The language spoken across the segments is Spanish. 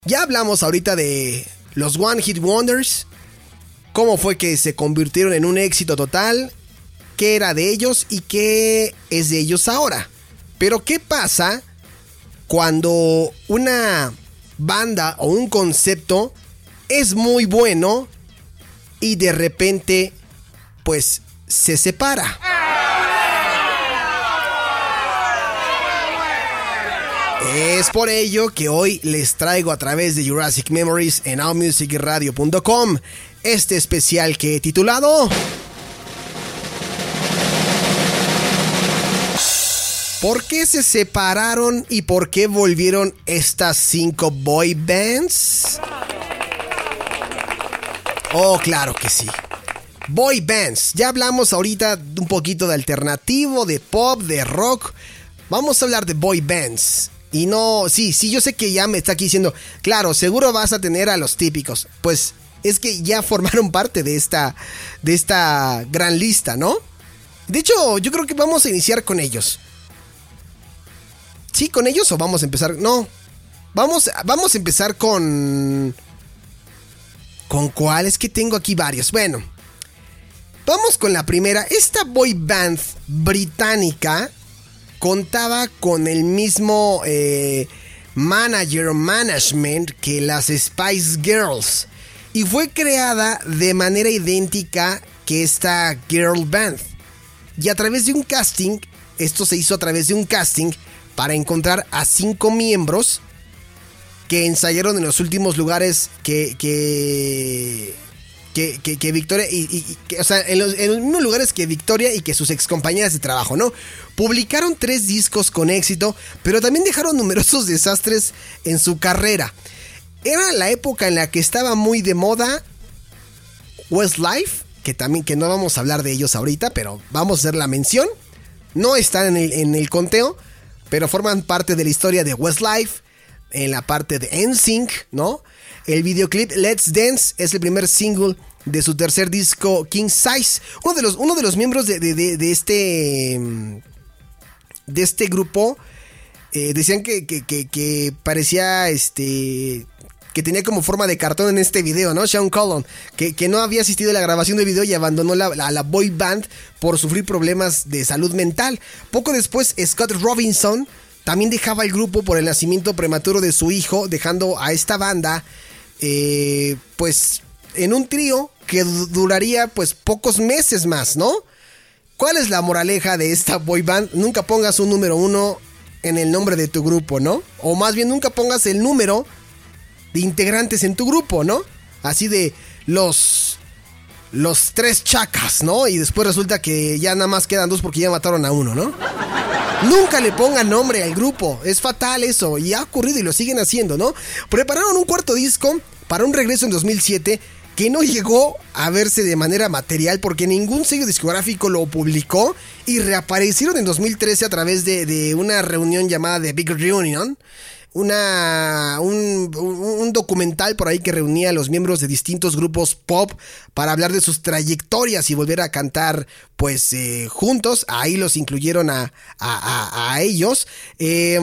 Ya hablamos ahorita de los One Hit Wonders, cómo fue que se convirtieron en un éxito total, qué era de ellos y qué es de ellos ahora. Pero ¿qué pasa cuando una banda o un concepto es muy bueno y de repente pues se separa? Es por ello que hoy les traigo a través de Jurassic Memories en allmusicradio.com este especial que he titulado ¿Por qué se separaron y por qué volvieron estas 5 boy bands? Oh, claro que sí. Boy bands. Ya hablamos ahorita un poquito de alternativo, de pop, de rock. Vamos a hablar de boy bands. Y no, sí, yo sé que ya me está aquí diciendo, claro, seguro vas a tener a los típicos. Pues es que ya formaron parte de esta gran lista, ¿no? De hecho, yo creo que vamos a iniciar con ellos. ¿Sí, con ellos o vamos a empezar? No, vamos a empezar con... ¿Con cuál? Es que tengo aquí varios. Bueno, vamos con la primera. Esta boy band británica contaba con el mismo management que las Spice Girls y fue creada de manera idéntica que esta girl band. Y a través de un casting, esto se hizo a través de un casting para encontrar a 5 miembros que ensayaron en los últimos lugares que Victoria o sea, en los mismos lugares que Victoria y que sus excompañeras de trabajo, ¿no? Publicaron 3 discos con éxito, pero también dejaron numerosos desastres en su carrera. Era la época en la que estaba muy de moda Westlife, que no vamos a hablar de ellos ahorita, pero vamos a hacer la mención. No están en el conteo, pero forman parte de la historia de Westlife, en la parte de NSYNC, ¿no? El videoclip Let's Dance es el primer single de su tercer disco King Size. Uno de los miembros de este grupo decían que parecía que tenía como forma de cartón en este video, ¿no? Sean Cullen, que no había asistido a la grabación del video y abandonó la boy band por sufrir problemas de salud mental. Poco después, Scott Robinson también dejaba el grupo por el nacimiento prematuro de su hijo, dejando a esta banda pues en un trío que duraría pues pocos meses más, ¿no? ¿Cuál es la moraleja de esta boy band? Nunca pongas un número 1 en el nombre de tu grupo, ¿no? O más bien nunca pongas el número de integrantes en tu grupo, ¿no? Así de los 3 chacas, ¿no? Y después resulta que ya nada más quedan 2 porque ya mataron a uno, ¿no? Nunca le pongan nombre al grupo, es fatal eso, y ha ocurrido y lo siguen haciendo, ¿no? Prepararon un cuarto disco para un regreso en 2007 que no llegó a verse de manera material porque ningún sello discográfico lo publicó, y reaparecieron en 2013 a través de una reunión llamada The Big Reunion, un documental por ahí que reunía a los miembros de distintos grupos pop para hablar de sus trayectorias y volver a cantar pues juntos. Ahí los incluyeron a ellos. Se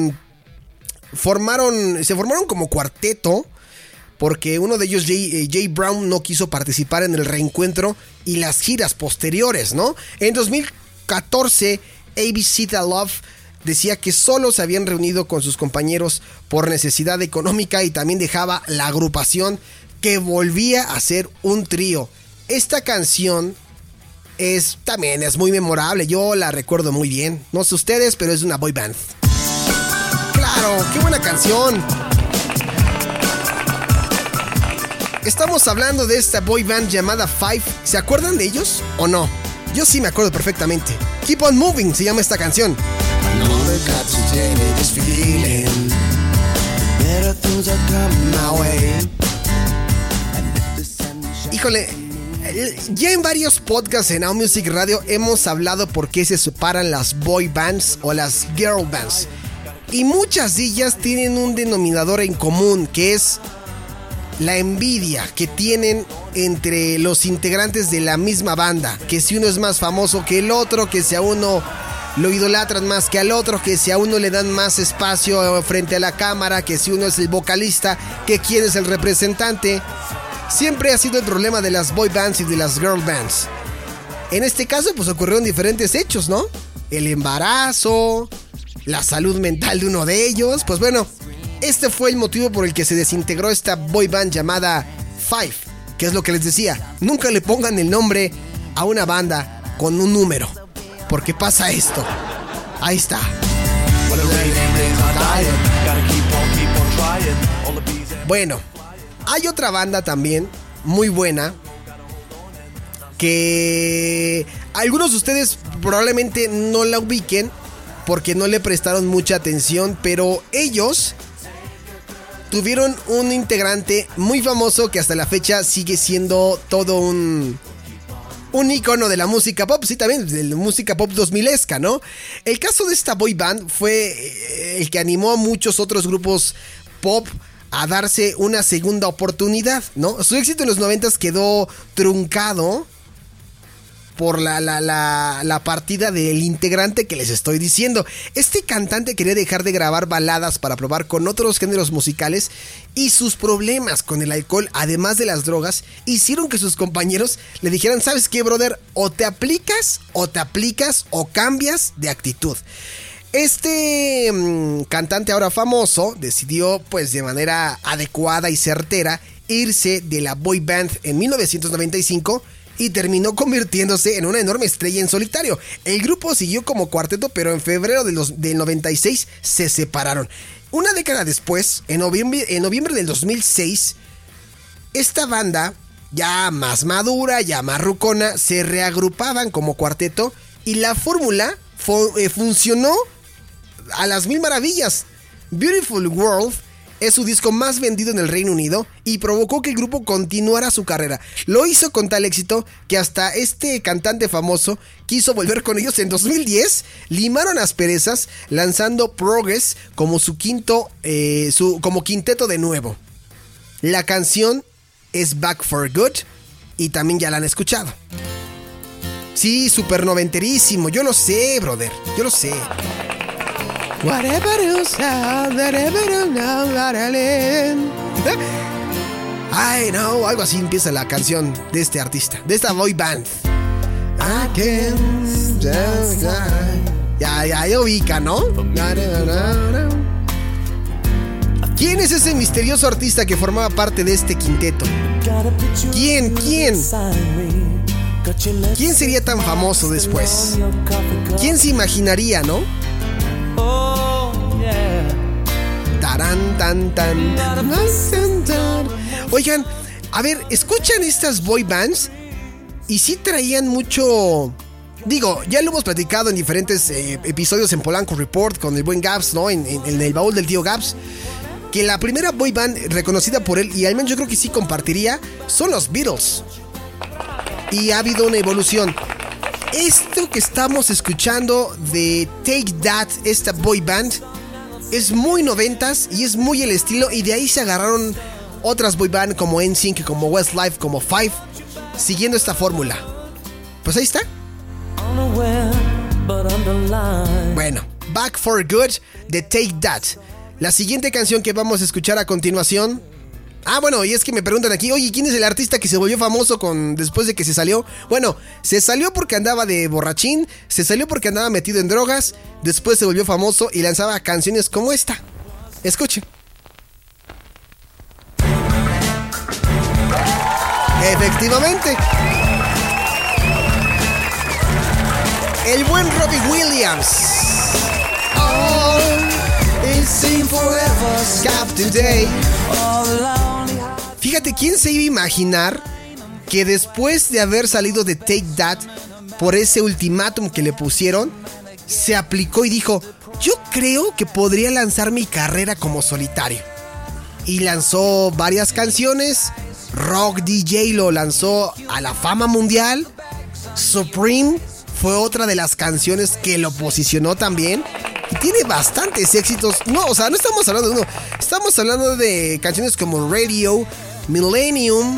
formaron como cuarteto porque uno de ellos, Jay Brown, no quiso participar en el reencuentro y las giras posteriores, ¿no? En 2014, ABC The Love decía que solo se habían reunido con sus compañeros por necesidad económica y también dejaba la agrupación, que volvía a ser un trío. Esta canción también es muy memorable, yo la recuerdo muy bien. No sé ustedes, pero es una boy band. ¡Claro! ¡Qué buena canción! Estamos hablando de esta boy band llamada Five. ¿Se acuerdan de ellos o no? Yo sí me acuerdo perfectamente. Keep on Moving se llama esta canción. Híjole, ya en varios podcasts en Now Music Radio hemos hablado por qué se separan las boy bands o las girl bands, y muchas de ellas tienen un denominador en común, que es la envidia que tienen entre los integrantes de la misma banda, que si uno es más famoso que el otro, que si a uno lo idolatran más que al otro, que si a uno le dan más espacio frente a la cámara, que si uno es el vocalista, que quién es el representante. Siempre ha sido el problema de las boy bands y de las girl bands. En este caso, pues ocurrieron diferentes hechos, ¿no? El embarazo, la salud mental de uno de ellos. Pues bueno, este fue el motivo por el que se desintegró esta boy band llamada Five, que es lo que les decía. Nunca le pongan el nombre a una banda con un número, porque pasa esto. Ahí está. Bueno, hay otra banda también muy buena que algunos de ustedes probablemente no la ubiquen porque no le prestaron mucha atención, pero ellos tuvieron un integrante muy famoso que hasta la fecha sigue siendo todo un ícono de la música pop, sí, también de la música pop 2000esca, ¿no? El caso de esta boy band fue el que animó a muchos otros grupos pop a darse una segunda oportunidad, ¿no? Su éxito en los 90s quedó truncado por la partida del integrante que les estoy diciendo. Este cantante quería dejar de grabar baladas para probar con otros géneros musicales, y sus problemas con el alcohol, además de las drogas, hicieron que sus compañeros le dijeran: ¿sabes qué, brother? O te aplicas o cambias de actitud. Este cantante ahora famoso decidió, pues de manera adecuada y certera, irse de la boy band en 1995 y terminó convirtiéndose en una enorme estrella en solitario. El grupo siguió como cuarteto, pero en febrero del 96 se separaron. Una década después, en noviembre del 2006, esta banda, ya más madura, ya más rucona, se reagrupaban como cuarteto y la fórmula funcionó a las mil maravillas. Beautiful World es su disco más vendido en el Reino Unido y provocó que el grupo continuara su carrera. Lo hizo con tal éxito que hasta este cantante famoso quiso volver con ellos en 2010. Limaron asperezas lanzando Progress como su como quinteto de nuevo. La canción es Back for Good y también ya la han escuchado. Sí, súper noventerísimo. Yo lo sé, brother. Yo lo sé. Whatever you say, whatever you know, I know, algo así empieza la canción de este artista, de esta boy band. Ya ubica, ¿no? ¿Quién es ese misterioso artista que formaba parte de este quinteto? ¿Quién sería tan famoso después? ¿Quién se imaginaría, no? Oigan, a ver, escuchan estas boy bands y sí traían mucho. Digo, ya lo hemos platicado en diferentes episodios en Polanco Report con el buen Gabs, ¿no? En el baúl del tío Gabs, que la primera boy band reconocida por él, y al menos yo creo que sí compartiría, son los Beatles. Y ha habido una evolución. Esto que estamos escuchando de Take That, esta boy band, es muy noventas y es muy el estilo, y de ahí se agarraron otras boy band como NSYNC, como Westlife, como Five, siguiendo esta fórmula. Pues ahí está. Bueno, Back for Good de Take That. La siguiente canción que vamos a escuchar a continuación. Bueno, y es que me preguntan aquí: oye, ¿quién es el artista que se volvió famoso después de que se salió? Bueno, se salió porque andaba de borrachín, se salió porque andaba metido en drogas, después se volvió famoso y lanzaba canciones como esta. Escuchen. Efectivamente, el buen Robbie Williams. Oh, it seemed forever, stop today. Fíjate, ¿quién se iba a imaginar que después de haber salido de Take That por ese ultimátum que le pusieron, se aplicó y dijo: yo creo que podría lanzar mi carrera como solitario? Y lanzó varias canciones. Rock DJ lo lanzó a la fama mundial. Supreme fue otra de las canciones que lo posicionó también. Y tiene bastantes éxitos. No, o sea, no estamos hablando de uno. Estamos hablando de canciones como Radio, Millennium,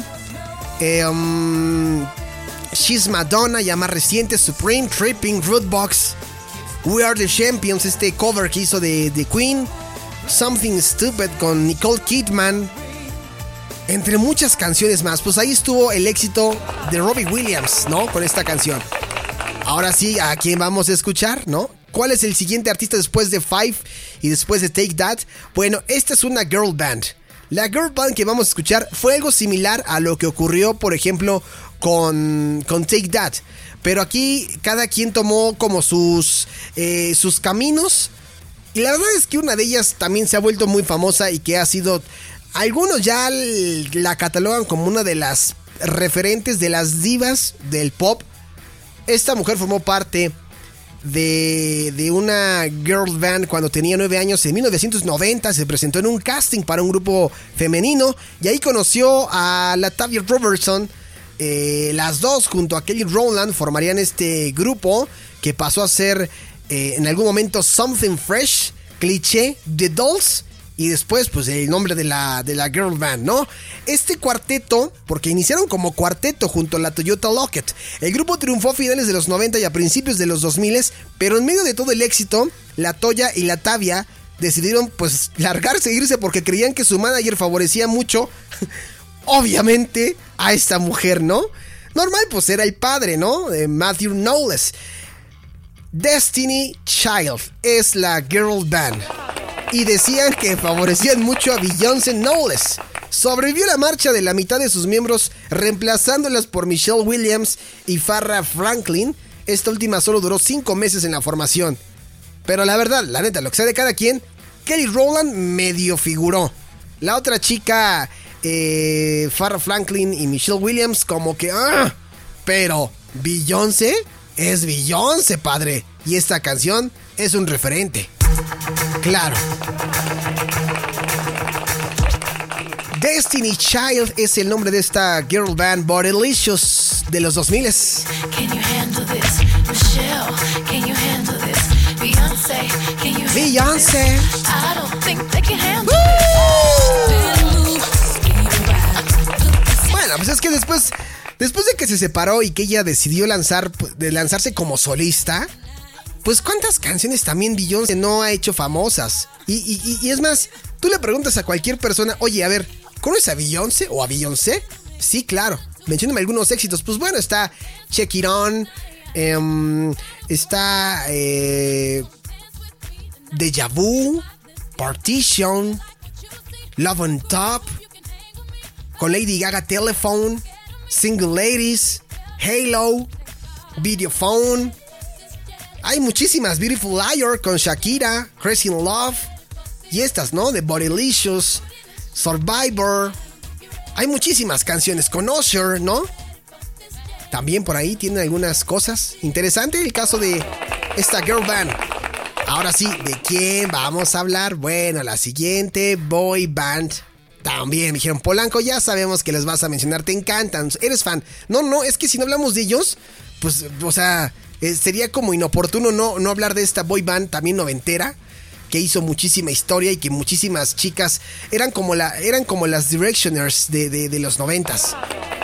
She's Madonna, ya más reciente, Supreme, Tripping, Rootbox. We Are the Champions, este cover que hizo de Queen, Something Stupid con Nicole Kidman, entre muchas canciones más. Pues ahí estuvo el éxito de Robbie Williams, ¿no? Con esta canción. Ahora sí, ¿a quién vamos a escuchar, no? ¿Cuál es el siguiente artista después de Five y después de Take That? Bueno, esta es una girl band. La girl band que vamos a escuchar fue algo similar a lo que ocurrió, por ejemplo, con Take That. Pero aquí cada quien tomó como sus caminos. Y la verdad es que una de ellas también se ha vuelto muy famosa y que ha sido... Algunos ya la catalogan como una de las referentes de las divas del pop. Esta mujer formó parte de una girl band cuando tenía 9 años. En 1990 se presentó en un casting para un grupo femenino y ahí conoció a LaTavia Robertson. Las dos junto a Kelly Rowland formarían este grupo que pasó a ser en algún momento Something Fresh, Cliché, The Dolls y después pues el nombre de la girl band, ¿no? Este cuarteto, porque iniciaron como cuarteto junto a la Toyota Lockett. El grupo triunfó a finales de los 90 y a principios de los 2000, pero en medio de todo el éxito, la Toya y la Tavia decidieron pues largarse e irse porque creían que su manager favorecía mucho, obviamente, a esta mujer, ¿no? Normal, pues era el padre, ¿no? De Matthew Knowles. Destiny Child es la girl band. Y decían que favorecían mucho a Beyoncé Knowles. Sobrevivió la marcha de la mitad de sus miembros, reemplazándolas por Michelle Williams y Farrah Franklin. Esta última solo duró 5 meses en la formación. Pero la verdad, la neta, lo que sea de cada quien, Kelly Rowland medio figuró. La otra chica, Farrah Franklin y Michelle Williams, como que... Pero Beyoncé es Beyoncé, padre. Y esta canción es un referente. Claro. Destiny Child es el nombre de esta girl band Bodylicious de los 2000. Beyoncé. Bueno, pues es que después de que se separó y que ella decidió lanzarse como solista, pues cuántas canciones también Beyoncé no ha hecho famosas. Y es más, tú le preguntas a cualquier persona, oye, a ver, ¿conoces a Beyoncé o a Beyoncé? Sí, claro. Mencióname algunos éxitos. Pues bueno, está Check It On, está Deja Vu, Partition, Love on Top, con Lady Gaga Telephone, Single Ladies, Halo, Videophone. Hay muchísimas, Beautiful Liar con Shakira, Crazy in Love y estas, ¿no? De Bodylicious, Survivor. Hay muchísimas canciones con Usher, ¿no? También por ahí tienen algunas cosas. Interesante el caso de esta girl band. Ahora sí, ¿de quién vamos a hablar? Bueno, la siguiente boy band. También me dijeron, Polanco, ya sabemos que les vas a mencionar, te encantan, eres fan. No, es que si no hablamos de ellos, pues, o sea, sería como inoportuno no hablar de esta boy band también noventera, que hizo muchísima historia y que muchísimas chicas eran como las Directioners de los 90s.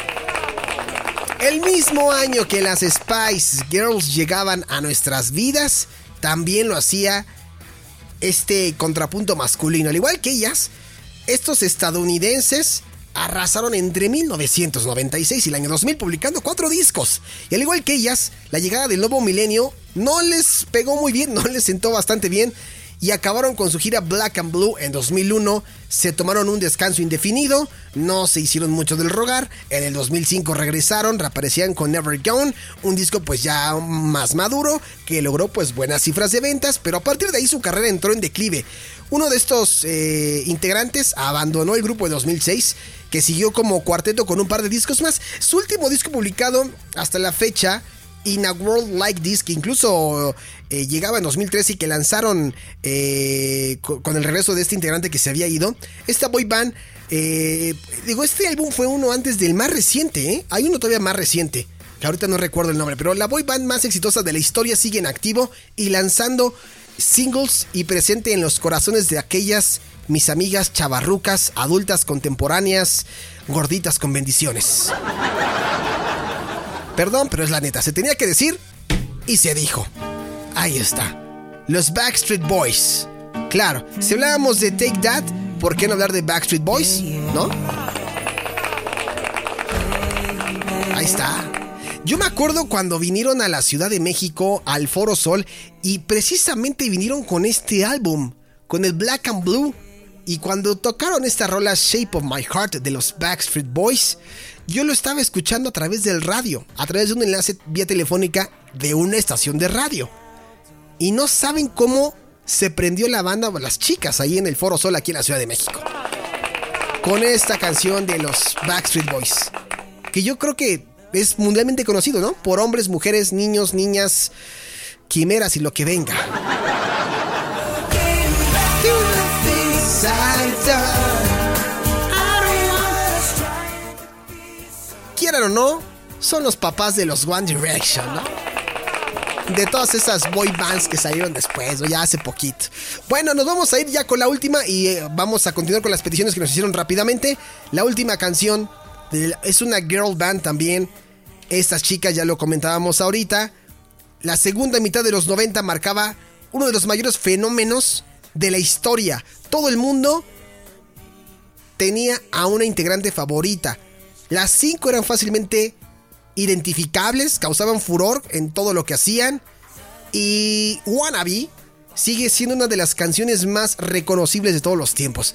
El mismo año que las Spice Girls llegaban a nuestras vidas, también lo hacía este contrapunto masculino. Al igual que ellas, estos estadounidenses arrasaron entre 1996 y el año 2000 publicando 4 discos. Y al igual que ellas, la llegada del nuevo milenio no les pegó muy bien, no les sentó bastante bien. Y acabaron con su gira Black and Blue en 2001, se tomaron un descanso indefinido, no se hicieron mucho del rogar, en el 2005 regresaron, reaparecían con Never Gone, un disco pues ya más maduro, que logró pues buenas cifras de ventas, pero a partir de ahí su carrera entró en declive. Uno de estos integrantes abandonó el grupo en 2006, que siguió como cuarteto con un par de discos más. Su último disco publicado hasta la fecha, In a World Like This, que incluso llegaba en 2013 y que lanzaron con el regreso de este integrante que se había ido. Esta boy band, este álbum fue uno antes del más reciente, hay uno todavía más reciente, que ahorita no recuerdo el nombre, pero la boy band más exitosa de la historia sigue en activo y lanzando singles y presente en los corazones de aquellas mis amigas chavarrucas, adultas contemporáneas, gorditas con bendiciones. Perdón, pero es la neta, se tenía que decir y se dijo. Ahí está. Los Backstreet Boys. Claro, si hablábamos de Take That, ¿por qué no hablar de Backstreet Boys? ¿No? Ahí está. Yo me acuerdo cuando vinieron a la Ciudad de México, al Foro Sol, y precisamente vinieron con este álbum, con el Black and Blue. Y cuando tocaron esta rola Shape of My Heart de los Backstreet Boys, yo lo estaba escuchando a través del radio, a través de un enlace vía telefónica de una estación de radio. Y no saben cómo se prendió la banda, las chicas ahí en el Foro Sol aquí en la Ciudad de México, con esta canción de los Backstreet Boys, que yo creo que es mundialmente conocido, ¿no? Por hombres, mujeres, niños, niñas, quimeras y lo que venga. Quieran o no, son los papás de los One Direction, ¿no? De todas esas boy bands que salieron después, o ya hace poquito. Bueno, nos vamos a ir ya con la última y vamos a continuar con las peticiones que nos hicieron rápidamente. La última canción es una girl band también. Estas chicas ya lo comentábamos ahorita. La segunda mitad de los 90 marcaba uno de los mayores fenómenos de la historia. Todo el mundo tenía a una integrante favorita. Las 5 eran fácilmente identificables, causaban furor en todo lo que hacían. Y Wannabe sigue siendo una de las canciones más reconocibles de todos los tiempos.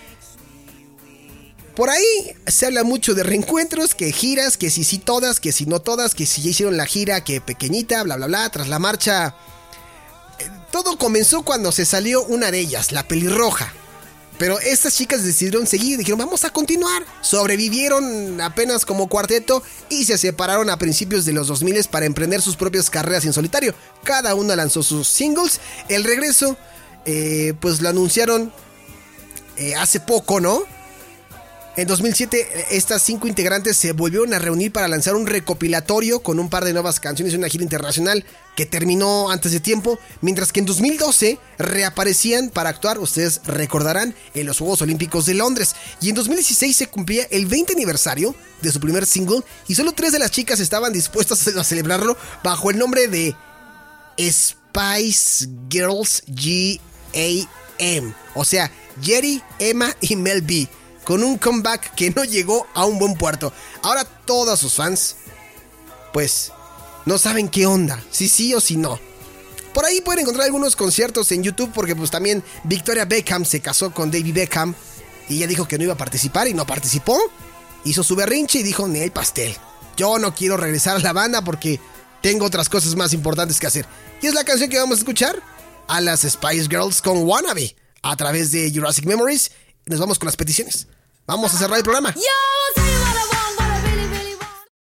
Por ahí se habla mucho de reencuentros, que giras, que sí todas, que si no todas, que si ya hicieron la gira, que pequeñita, bla bla bla, tras la marcha. Todo comenzó cuando se salió una de ellas, la pelirroja. Pero estas chicas decidieron seguir, dijeron vamos a continuar. Sobrevivieron apenas como cuarteto y se separaron a principios de los 2000 para emprender sus propias carreras en solitario. Cada una lanzó sus singles. El regreso, pues lo anunciaron hace poco, ¿no? En 2007 estas 5 integrantes se volvieron a reunir para lanzar un recopilatorio con un par de nuevas canciones y una gira internacional que terminó antes de tiempo, mientras que en 2012 reaparecían para actuar, ustedes recordarán, en los Juegos Olímpicos de Londres, y en 2016 se cumplía el 20 aniversario de su primer single y solo 3 de las chicas estaban dispuestas a celebrarlo bajo el nombre de Spice Girls GAM, o sea, Jerry, Emma y Mel B, con un comeback que no llegó a un buen puerto. Ahora todos sus fans, pues, no saben qué onda, si sí o si no. Por ahí pueden encontrar algunos conciertos en YouTube, porque pues también Victoria Beckham se casó con David Beckham y ella dijo que no iba a participar y no participó. Hizo su berrinche y dijo, ni el pastel. Yo no quiero regresar a la banda porque tengo otras cosas más importantes que hacer. Y es la canción que vamos a escuchar, a las Spice Girls con Wannabe, a través de Jurassic Memories. Nos vamos con las peticiones. Vamos a cerrar el programa.